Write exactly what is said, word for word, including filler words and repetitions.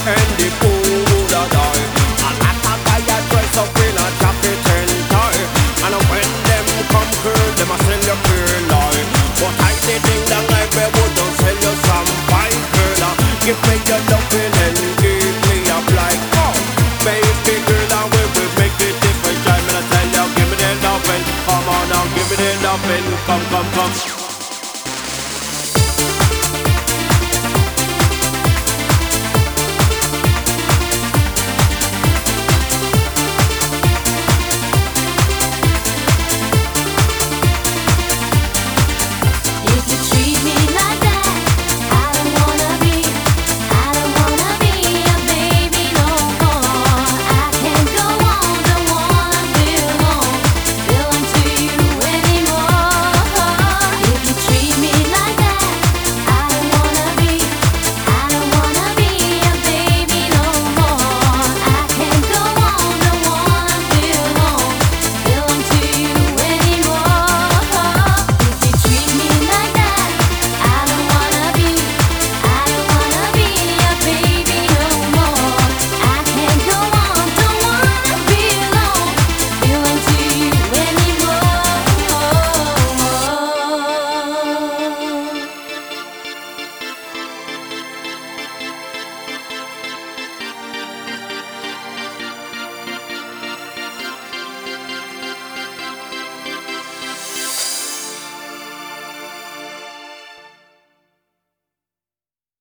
and the food a die. A lot of guys a dress up in a jacket and tie, and when them come girl, them a sell your girl lie. But I did think that I would don't sell you some fine girl. Give me your loving and give me a like oh, baby girl, and we will make it different. Try me to tell you, give me the loving. Come on now, give me the loving. Come, come.